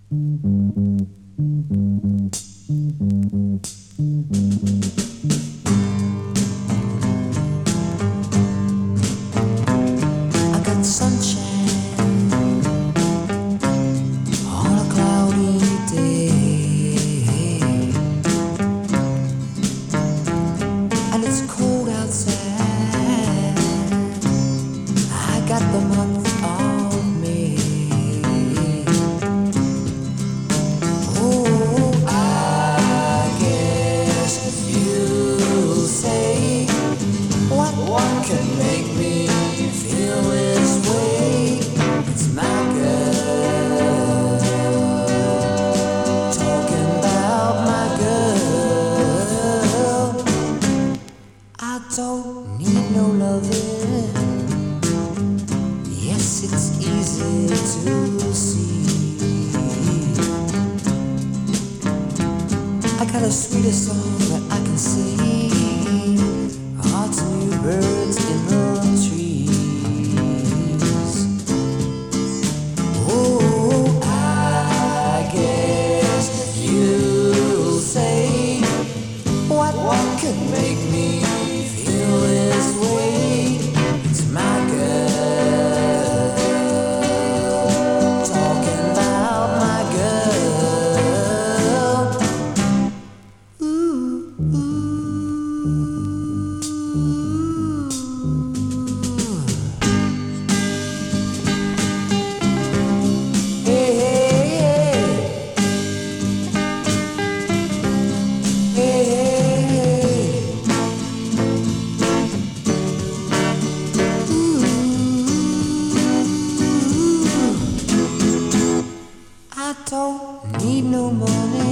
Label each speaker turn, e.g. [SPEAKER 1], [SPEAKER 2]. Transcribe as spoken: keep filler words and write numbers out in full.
[SPEAKER 1] I got sunshine on a cloudy day, and it's cold outside. I got the month of May. Oh, I guess you'll say, what what can make me feel this way? It's my girl, talking about my girl. I don't need no loving. Yes, it's easy to see. I got a sweeter song that I can sing. Hearts of new birds in the trees. Oh, I guess you'll say, what what can make me feel this way? It's my girl, talking about my girl. Ooh, ooh. Hey, hey, hey. Hey, hey, ooh. I don't need no money.